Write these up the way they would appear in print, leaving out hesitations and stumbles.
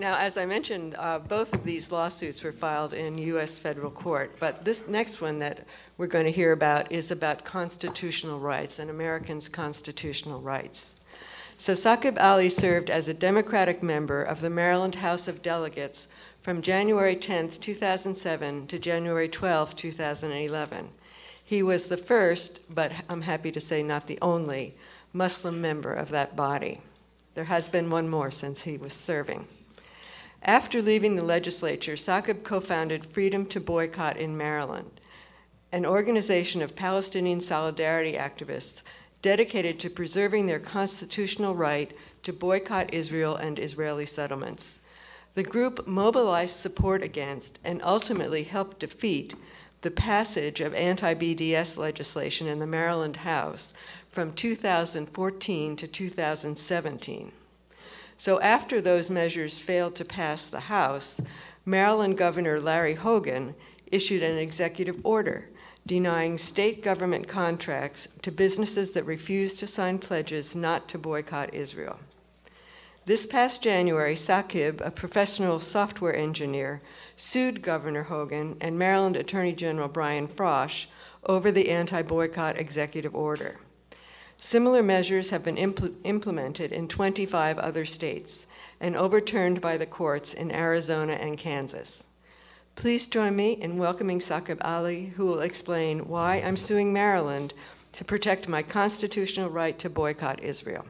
Now, as I mentioned, both of these lawsuits were filed in U.S. federal court, but this next one that we're going to hear about is about constitutional rights and Americans' constitutional rights. So Saqib Ali served as a Democratic member of the Maryland House of Delegates from January 10, 2007 to January 12, 2011. He was the first, but I'm happy to say not the only, Muslim member of that body. There has been one more since he was serving. After leaving the legislature, Saqib co-founded Freedom to Boycott in Maryland, an organization of Palestinian solidarity activists dedicated to preserving their constitutional right to boycott Israel and Israeli settlements. The group mobilized support against and ultimately helped defeat the passage of anti-BDS legislation in the Maryland House from 2014 to 2017. So after those measures failed to pass the House, Maryland Governor Larry Hogan issued an executive order denying state government contracts to businesses that refused to sign pledges not to boycott Israel. This past January, Saqib, a professional software engineer, sued Governor Hogan and Maryland Attorney General Brian Frosh over the anti-boycott executive order. Similar measures have been implemented in 25 other states and overturned by the courts in Arizona and Kansas. Please join me in welcoming Saqib Ali, who will explain why I'm suing Maryland to protect my constitutional right to boycott Israel.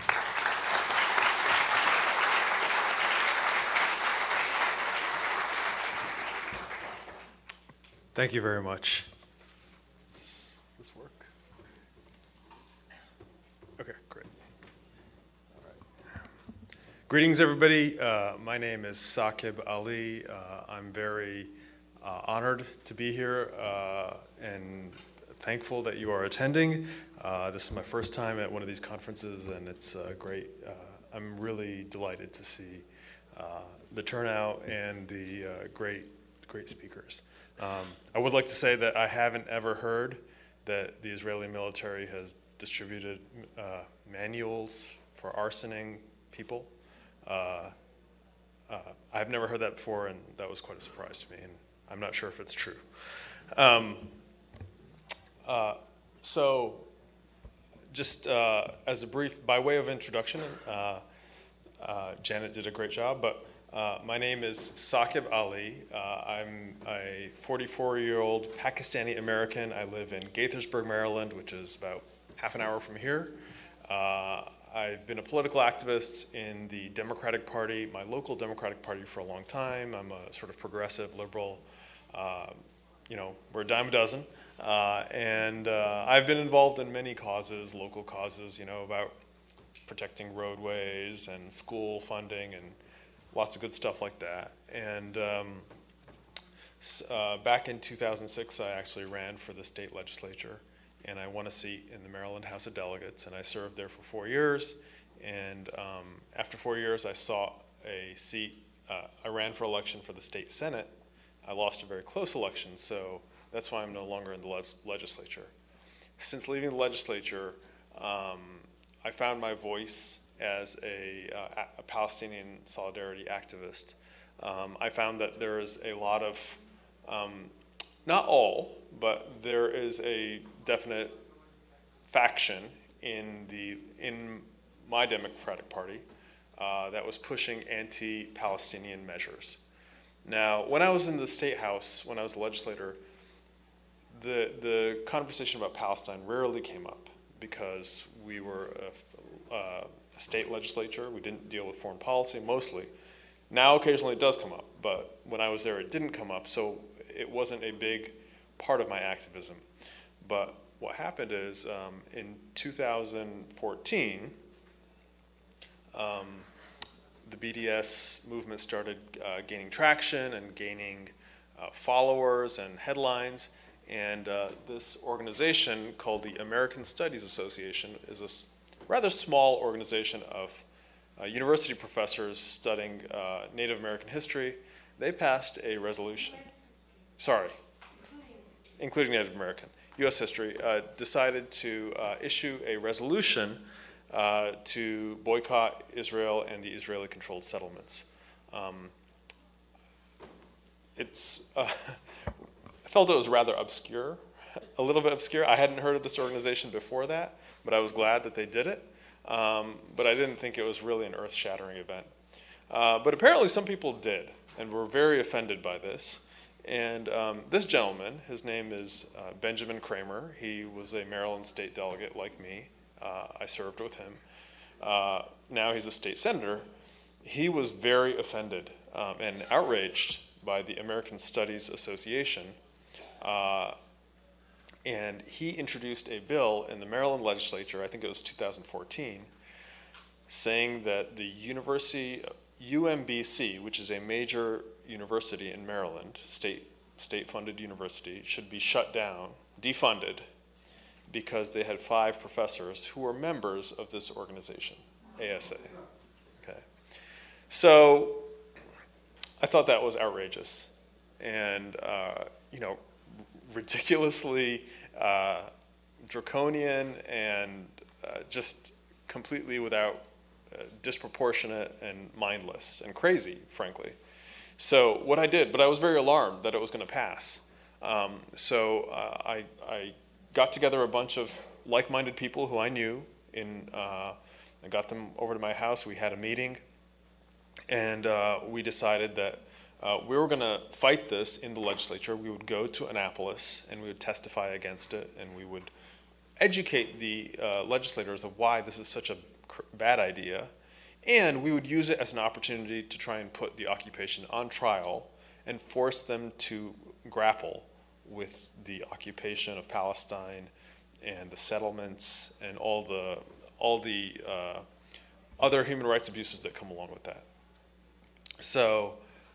Thank you very much. Does this work? Okay, great. All right. Greetings, everybody. My name is Saqib Ali. I'm very honored to be here and thankful that you are attending. This is my first time at one of these conferences, and it's great. I'm really delighted to see the turnout and the great speakers. I would like to say that I haven't ever heard that the Israeli military has distributed manuals for arsoning people. I've never heard that before, and that was quite a surprise to me, and I'm not sure if it's true. So just as a brief, by way of introduction, Janet did a great job, but my name is Saqib Ali. I'm a 44-year-old Pakistani American. I live in Gaithersburg, Maryland, which is about half an hour from here. I've been a political activist in the Democratic Party, my local Democratic Party, for a long time. I'm a sort of progressive liberal. You know, we're a dime a dozen. And I've been involved in many causes, local causes, you know, about protecting roadways and school funding and lots of good stuff like that. And back in 2006, I actually ran for the state legislature, and I won a seat in the Maryland House of Delegates, and I served there for 4 years. And after 4 years, I sought a seat. I ran for election for the state Senate. I lost a very close election, so that's why I'm no longer in the legislature. Since leaving the legislature, I found my voice as a Palestinian solidarity activist. I found that there is a lot of, not all, but there is a definite faction in my Democratic Party that was pushing anti-Palestinian measures. Now, when I was in the State House, when I was a legislator, the conversation about Palestine rarely came up because we were a state legislature. We didn't deal with foreign policy mostly. Now occasionally it does come up, but when I was there it didn't come up, so it wasn't a big part of my activism. But what happened is in 2014, the BDS movement started gaining traction and gaining followers and headlines, and this organization called the American Studies Association is a rather small organization of university professors studying Native American history. They passed a resolution, including Native American, U.S. history, decided to issue a resolution to boycott Israel and the Israeli-controlled settlements. I felt it was rather obscure, a little bit obscure. I hadn't heard of this organization before that, but I was glad that they did it. But I didn't think it was really an earth-shattering event. But apparently some people did, and were very offended by this. And this gentleman, his name is Benjamin Kramer. He was a Maryland state delegate like me. I served with him. Now he's a state senator. He was very offended and outraged by the American Studies Association. And he introduced a bill in the Maryland legislature, I think it was 2014, saying that the university, UMBC, which is a major university in Maryland, state-funded university, should be shut down, defunded, because they had 5 professors who were members of this organization, ASA. Okay. So I thought that was outrageous and, ridiculously draconian and just completely without disproportionate and mindless and crazy, frankly. So what I did, but I was very alarmed that it was going to pass. I got together a bunch of like-minded people who I knew. I got them over to my house. We had a meeting, and we decided that we were going to fight this in the legislature. We would go to Annapolis, and we would testify against it, and we would educate the legislators of why this is such a bad idea, and we would use it as an opportunity to try and put the occupation on trial and force them to grapple with the occupation of Palestine and the settlements and all the other human rights abuses that come along with that. So,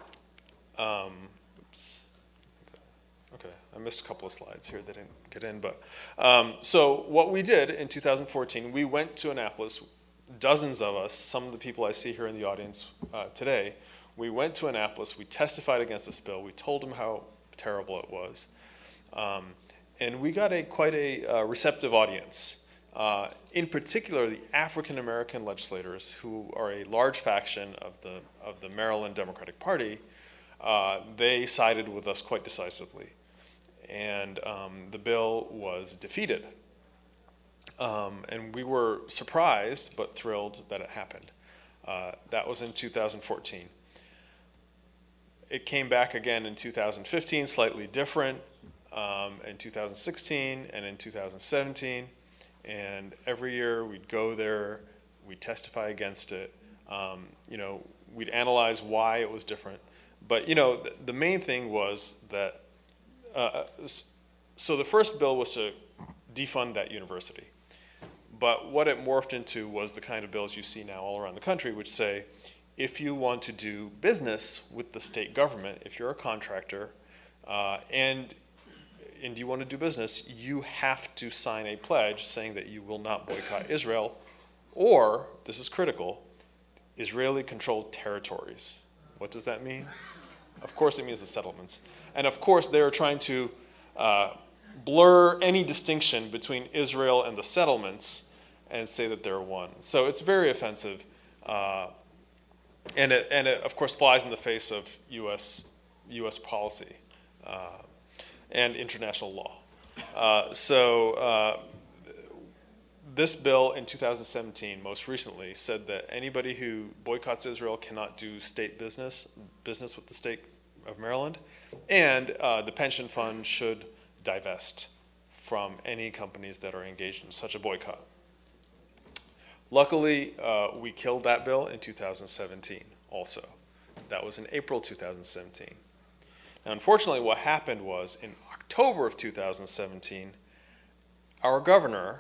oops. Okay, I missed a couple of slides here that didn't get in, but so what we did in 2014, we went to Annapolis, dozens of us, some of the people I see here in the audience today, we went to Annapolis, we testified against this bill, we told them how terrible it was, and we got quite a receptive audience. In particular, the African American legislators, who are a large faction of the Maryland Democratic Party, they sided with us quite decisively. And the bill was defeated. And we were surprised but thrilled that it happened. That was in 2014. It came back again in 2015, slightly different, in 2016 and in 2017. And every year we'd go there, we'd testify against it. We'd analyze why it was different. But the main thing was that, so the first bill was to defund that university. But what it morphed into was the kind of bills you see now all around the country, which say, if you want to do business with the state government, if you're a contractor, and you want to do business, you have to sign a pledge saying that you will not boycott Israel, or, this is critical, Israeli-controlled territories. What does that mean? Of course it means the settlements. And of course they are trying to blur any distinction between Israel and the settlements and say that they're one. So it's very offensive. And it of course flies in the face of US policy and international law. This bill in 2017, most recently, said that anybody who boycotts Israel cannot do state business with the state of Maryland, and the pension fund should divest from any companies that are engaged in such a boycott. Luckily, we killed that bill in 2017 also. That was in April 2017. Now, unfortunately, what happened was in October of 2017, our governor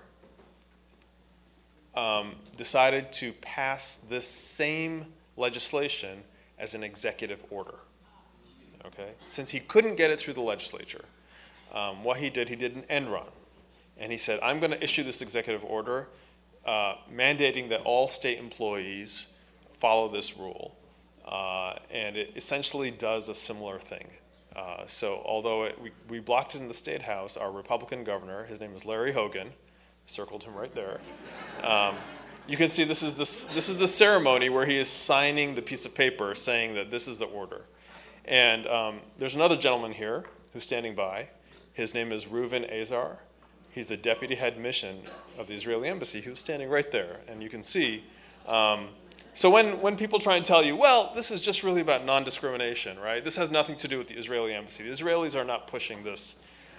decided to pass this same legislation as an executive order. Okay? Since he couldn't get it through the legislature, what he did an end run. And he said, I'm going to issue this executive order mandating that all state employees follow this rule. And it essentially does a similar thing. So although we blocked it in the State House, our Republican governor, his name is Larry Hogan, circled him right there, you can see this is the ceremony where he is signing the piece of paper saying that this is the order. And there's another gentleman here who's standing by. His name is Reuven Azar. He's the deputy head mission of the Israeli embassy. He was standing right there, and you can see. So when people try and tell you, well, this is just really about non-discrimination, right? This has nothing to do with the Israeli embassy. The Israelis are not pushing this.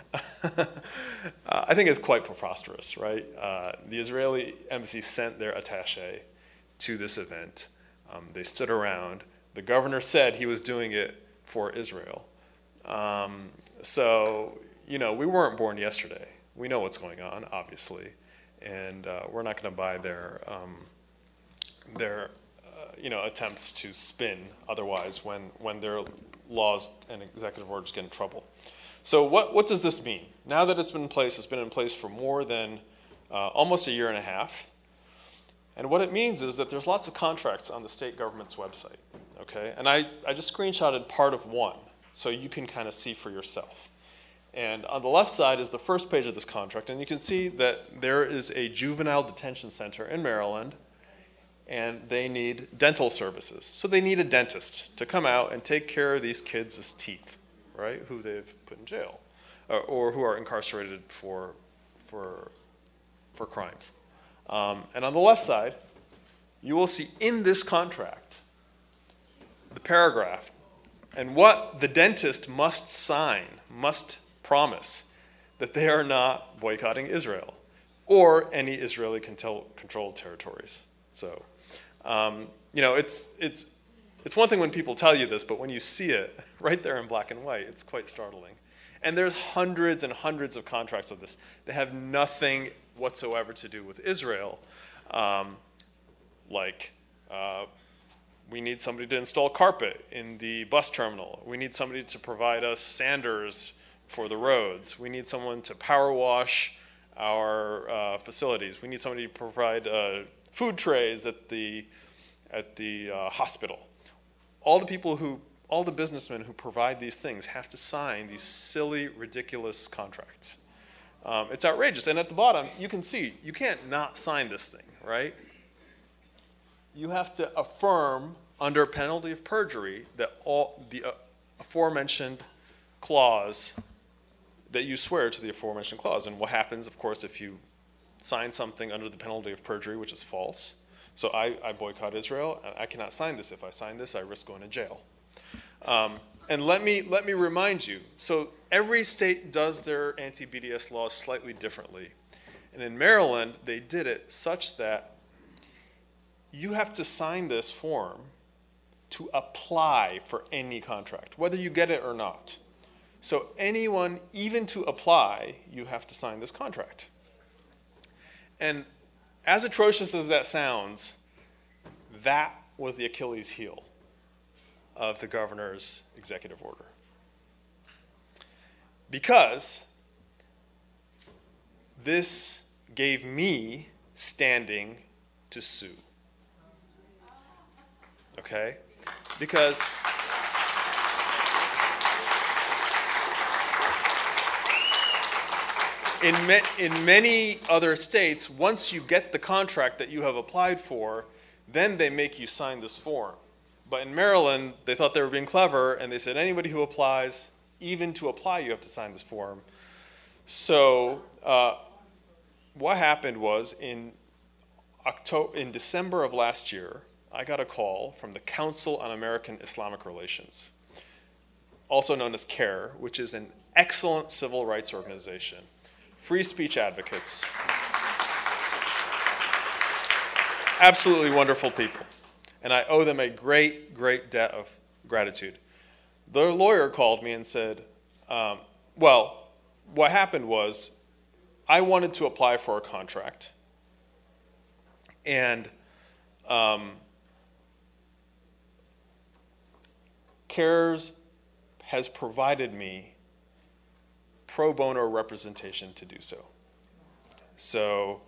I think it's quite preposterous, right? The Israeli embassy sent their attaché to this event. They stood around. The governor said he was doing it for Israel. So, you know, we weren't born yesterday. We know what's going on, obviously, and we're not going to buy their attempts to spin otherwise when their laws and executive orders get in trouble. So what does this mean? Now that it's been in place, it's been in place for more than almost a year and a half. And what it means is that there's lots of contracts on the state government's website, okay? And I just screenshotted part of one so you can kind of see for yourself. And on the left side is the first page of this contract, and you can see that there is a juvenile detention center in Maryland, and they need dental services. So they need a dentist to come out and take care of these kids' teeth, right, who they've put in jail, or who are incarcerated for crimes. And on the left side, you will see in this contract the paragraph and what the dentist must sign, must promise that they are not boycotting Israel or any Israeli-controlled territories. So, you know, it's one thing when people tell you this, but when you see it right there in black and white, it's quite startling. And there's hundreds and hundreds of contracts of this that have nothing whatsoever to do with Israel. We need somebody to install carpet in the bus terminal. We need somebody to provide us sanders for the roads. We need someone to power wash our facilities. We need somebody to provide food trays at the hospital. All the businessmen who provide these things have to sign these silly, ridiculous contracts. It's outrageous. And at the bottom, you can see, you can't not sign this thing, right? You have to affirm under penalty of perjury that all the aforementioned clause, that you swear to the aforementioned clause. And what happens, of course, if you sign something under the penalty of perjury, which is false? So I boycott Israel, and I cannot sign this. If I sign this, I risk going to jail. And let me remind you, so every state does their anti-BDS laws slightly differently. And in Maryland, they did it such that you have to sign this form to apply for any contract, whether you get it or not. So anyone, even to apply, you have to sign this contract. And as atrocious as that sounds, that was the Achilles heel of the governor's executive order. Because this gave me standing to sue. Okay? Because in many other states, once you get the contract that you have applied for, then they make you sign this form. But in Maryland, they thought they were being clever, and they said anybody who applies, even to apply, you have to sign this form. So what happened was in December of last year, I got a call from the Council on American Islamic Relations, also known as CAIR, which is an excellent civil rights organization. Free speech advocates. Absolutely wonderful people. And I owe them a great, great debt of gratitude. Their lawyer called me and said, well, what happened was I wanted to apply for a contract. And CARES has provided me pro bono representation to do so. So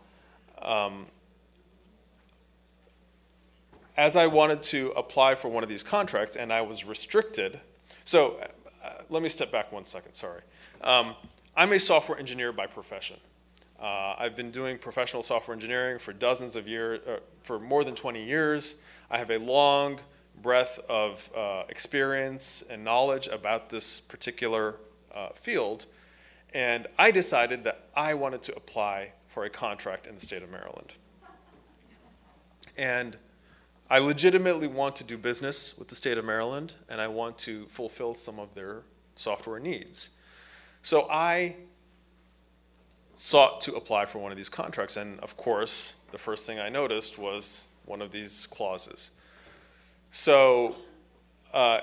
as I wanted to apply for one of these contracts and I was restricted, so let me step back 1 second, sorry. I'm a software engineer by profession. I've been doing professional software engineering for dozens of years, for more than 20 years. I have a long breadth of experience and knowledge about this particular field. And I decided that I wanted to apply for a contract in the state of Maryland. And I legitimately want to do business with the state of Maryland, and I want to fulfill some of their software needs. So I sought to apply for one of these contracts, and of course, the first thing I noticed was one of these clauses. So, I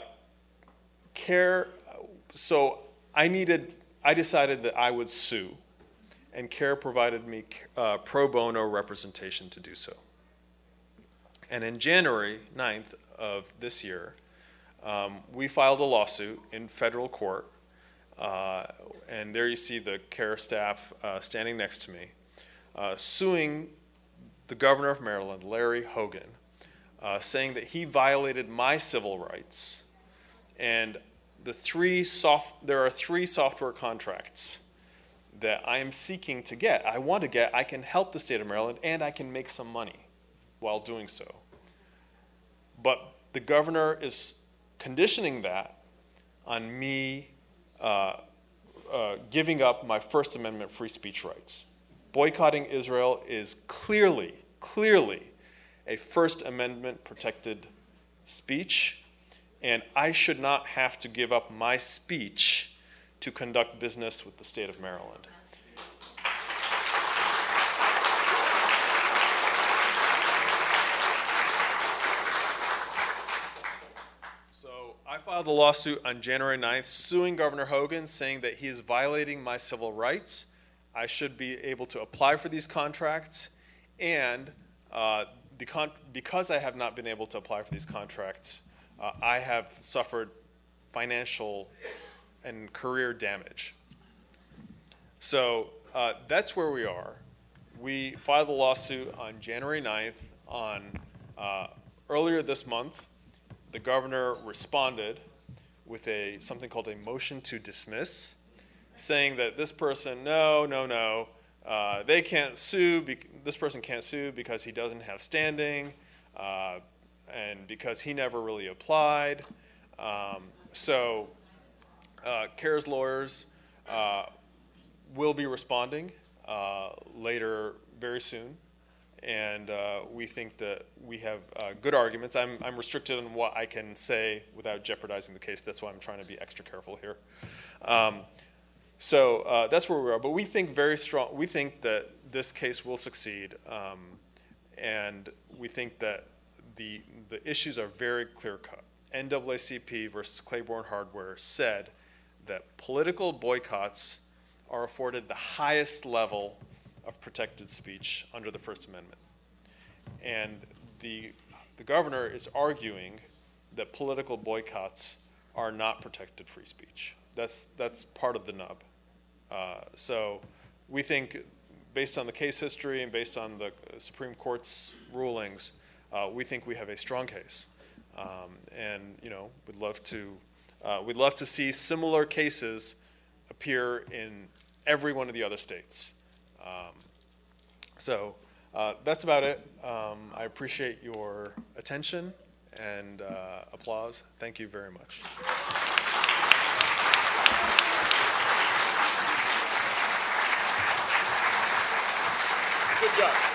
decided that I would sue, and CARE provided me pro bono representation to do so. And in January 9th of this year, we filed a lawsuit in federal court, and there you see the CARE staff standing next to me, suing the governor of Maryland, Larry Hogan, saying that he violated my civil rights. And there are three software contracts that I am seeking to get. I want to get. I can help the state of Maryland, and I can make some money while doing so. But the governor is conditioning that on me giving up my First Amendment free speech rights. Boycotting Israel is clearly a First Amendment protected speech, and I should not have to give up my speech to conduct business with the state of Maryland. So I filed a lawsuit on January 9th suing Governor Hogan, saying that he is violating my civil rights. I should be able to apply for these contracts, and because I have not been able to apply for these contracts, I have suffered financial and career damage. So that's where we are. We filed a lawsuit on January 9th. Earlier this month, the governor responded with something called a motion to dismiss, saying that this person, they can't sue. This person can't sue because he doesn't have standing, and because he never really applied. CARE's lawyers will be responding later, very soon, and we think that we have good arguments. I'm restricted on what I can say without jeopardizing the case. That's why I'm trying to be extra careful here. That's where we are. But we think we think that this case will succeed, and we think that the issues are very clear-cut. NAACP versus Claiborne Hardware said that political boycotts are afforded the highest level of protected speech under the First Amendment. And the governor is arguing that political boycotts are not protected free speech. That's part of the nub. So we think, based on the case history and based on the Supreme Court's rulings, we think we have a strong case. And we'd love to see similar cases appear in every one of the other states. That's about it. I appreciate your attention and applause. Thank you very much. Good job.